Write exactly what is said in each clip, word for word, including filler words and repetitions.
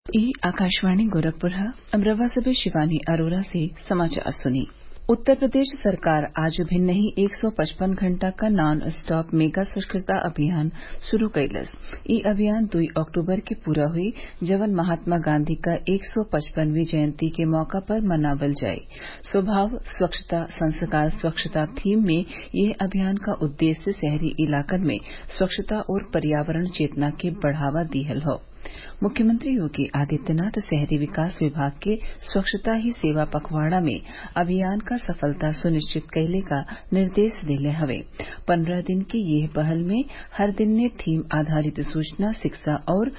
ई आकाशवाणी गोरखपुर अमरोहा से शिवानी अरोरा से समाचार सुनिए उत्तर प्रदेश सरकार आज भिन्न ही एक सौ पचपन घंटा का नॉन स्टॉप मेगा स्वच्छता अभियान शुरू कइलस। इ अभियान दुई अक्टूबर के पूरा हुई जवन महात्मा गांधी क एक सौ पचपनवीं जयंती के मौका पर मनावल जाये। स्वभाव स्वच्छता संस्कार स्वच्छता थीम में यह अभियान का उद्देश्य शहरी इलाकन में स्वच्छता और पर्यावरण चेतना के बढ़ावा दिहल हौ। मुख्यमंत्री योगी आदित्यनाथ शहरी विकास विभाग के स्वच्छता ही सेवा पखवाड़ा में अभियान क सफलता सुनिश्चित कइले क निर्देश देले हवे। पन्द्रह दिन की यह पहल में हर दिन ने थीम आधारित सूचना शिक्षा और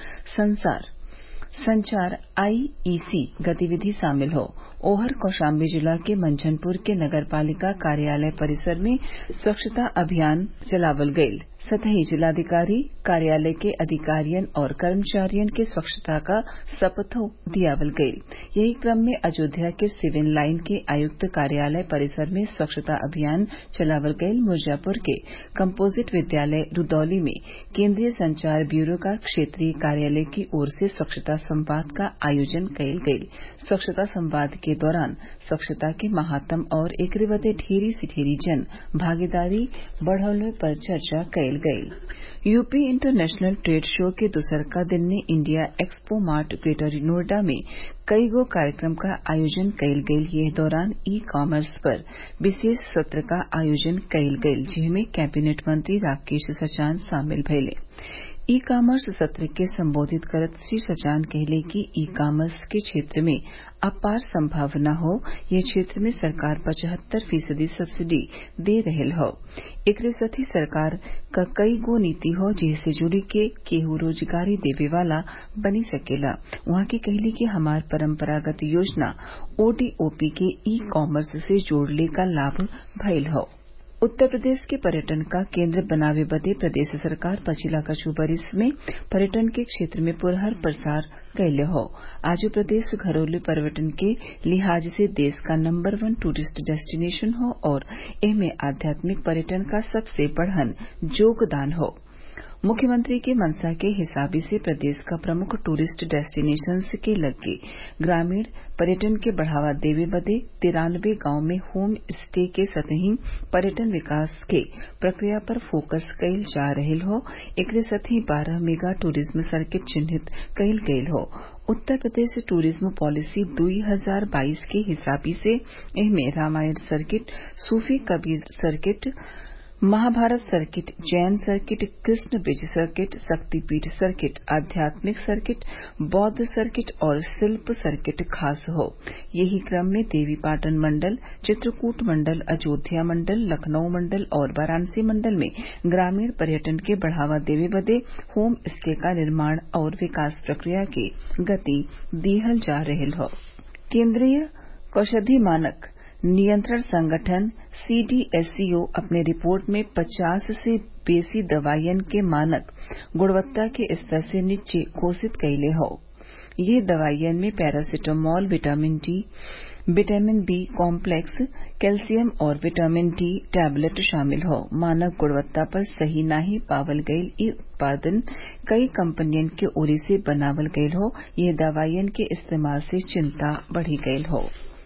संचार आई ई सी गतिविधि शामिल हो। ओहर कौशाम्बी जिला के मंझनपुर के नगर पालिका कार्यालय परिसर में स्वच्छता अभियान चलावल गयल। सतही जिलाधिकारी कार्यालय के अधिकारियन और कर्मचारियन के स्वच्छता का शपथो दियावल गयल। यही क्रम में अयोध्या के सिविल लाइन के आयुक्त कार्यालय परिसर में स्वच्छता अभियान चलावल गयल। मिर्जापुर के कम्पोजिट विद्यालय रुदौली में केंद्रीय संचार ब्यूरो का क्षेत्रीय कार्यालय की ओर से स्वच्छता संवाद का आयोजन कइल गयल। स्वच्छता संवाद के दौरान स्वच्छता के महात्म और एकरे बदे ढेरी से ढेरी जन भागीदारी बढ़वले पर चर्चा कइल गयल। यूपी इंटरनेशनल ट्रेड शो के दुसरका दिन ने India Expo Mart Greater Noida में कई गो कार्यक्रम का आयोजन कइल गयल। यह दौरान ई कॉमर्स पर विशेष सत्र का आयोजन कइल गयल जेमे कैबिनेट मंत्री राकेश सचान शामिल भइले। ई कॉमर्स सत्र के संबोधित करत श्री सचान कहले कि ई कॉमर्स के क्षेत्र में अपार संभावना हो। यह क्षेत्र में सरकार पचहत्तर फीसदी सब्सिडी दे रहल हौ। एकरे साथ ही सरकार क कई गो नीति हो जेसे जुड़ी के केहू रोजगारी देवे वाला बनी सकेला। उहाँ के कहली कि हमार परंपरागत योजना ओ डी ओ पी के ई कॉमर्स से जोड़ले का लाभ भइल हौ। उत्तर प्रदेश के पर्यटन का केंद्र बनावे बदे प्रदेश सरकार पछिला कछु बरिस में पर्यटन के क्षेत्र में पुरहर प्रसार कइले हौ। आज प्रदेश घरेलू पर्यटन के लिहाज से देश का नंबर वन टूरिस्ट डेस्टिनेशन हो और एमे आध्यात्मिक पर्यटन का सबसे बढ़न योगदान हो। मुख्यमंत्री के मंशा के हिसाबी से प्रदेश का प्रमुख टूरिस्ट डेस्टिनेशंस के लगे ग्रामीण पर्यटन के बढ़ावा देवे बदे तिरानवे गांव में होम स्टे के सतही पर्यटन विकास के प्रक्रिया पर फोकस कइल जा रहल हो। एकरे साथ ही बारह मेगा टूरिज्म सर्किट चिन्हित कइल गयल हो। उत्तर प्रदेश टूरिज्म पॉलिसी दुई हजार बाईस के हिसाबी से एहमे Ramayan circuit Sufi Kabir circuit Mahabharat circuit Jain circuit Krishna Braj circuit Shaktipeeth circuit आध्यात्मिक सर्किट बौद्ध सर्किट और शिल्प सर्किट खास हो। यही क्रम में देवीपाटन मंडल चित्रकूट मंडल अयोध्या मंडल लखनऊ मंडल और वाराणसी मंडल में ग्रामीण पर्यटन के बढ़ावा देवे बदे होम स्टे का निर्माण और विकास प्रक्रिया के गति दिहल जा रहल हो। केंद्रीय औषधि मानक नियंत्रण संगठन सी डी एस ई ओ अपने रिपोर्ट में पचास से बेसी दवाइयन के मानक गुणवत्ता के स्तर से नीचे घोषित कइले हौ। ये दवाइयन में paracetamol vitamin D vitamin B complex calcium और विटामिन डी टैबलेट शामिल हो। मानक गुणवत्ता पर सही नाही पावल गयल इ उत्पादन कई कंपनियन के ओरी से बनावल गयल हो। ये दवाइयन के इस्तेमाल से चिंता बढ़ी गयल हो।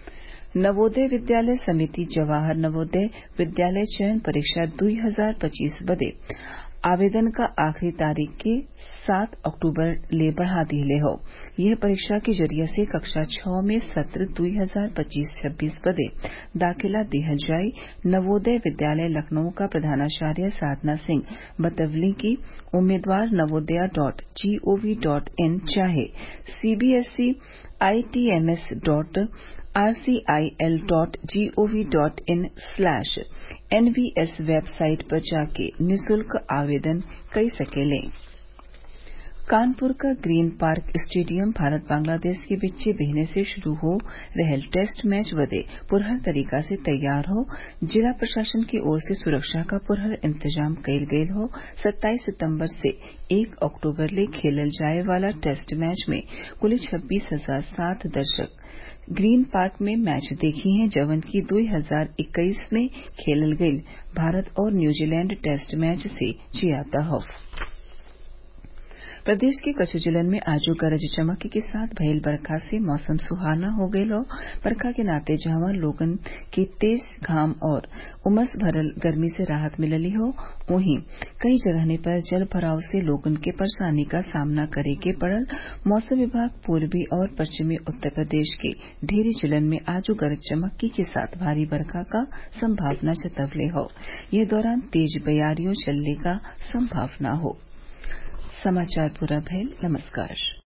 नवोदय विद्यालय समिति जवाहर नवोदय विद्यालय चयन परीक्षा दुई हजार पच्चीस बदे आवेदन का आखिरी तारीख के सात अक्टूबर ले बढ़ा दिले हो। यह परीक्षा के जरिए से कक्षा छह में सत्र दुई हजार पच्चीस छब्बीस बदे दाखिला दिहल जाई। नवोदय विद्यालय लखनऊ का प्रधानाचार्य साधना सिंह बतवली की उम्मीदवार Navodaya dot G O V dot इन चाहे सी B S E I T M S dot R C I L dot G O V dot in slash N V S website पर जाके निःशुल्क आवेदन कर सकेले। कानपुर का Green Park stadium Bharat Bangladesh के बीच बहने से शुरू हो रहल टेस्ट मैच बदे पुरहर तरीका से तैयार हो। जिला प्रशासन की ओर से सुरक्षा का पुरहर इंतजाम कइल गयल हो। सत्ताईस सितम्बर से एक अक्टूबर ले खेलल जाये वाला टेस्ट मैच में कुल छब्बीस हजार सात दर्शक ग्रीन पार्क में मैच देखी हैं जवन की दुई हजार इक्कीस में खेलल गयल भारत और न्यूजीलैंड टेस्ट मैच से जियादा हो। प्रदेश के कछु जिलन में आजो गरज चमक के साथ भइल बरखा से मौसम सुहावना हो गयल हौ। बरखा के नाते जहवा लोगन के तेज घाम और उमस भरल गर्मी से राहत मिलली हौ, वहीं कई जगहने पर जल भराव से लोगन के परेशानी का सामना करे के पड़ल। मौसम विभाग पूर्वी और पश्चिमी उत्तर प्रदेश के ढेरी जिलन में आजो गरज चमक के साथ भारी बरखा का संभावना जतवले हौ। यह दौरान तेज बयारियों चलने का संभावना हो। समाचार पूरा भइल। नमस्कार।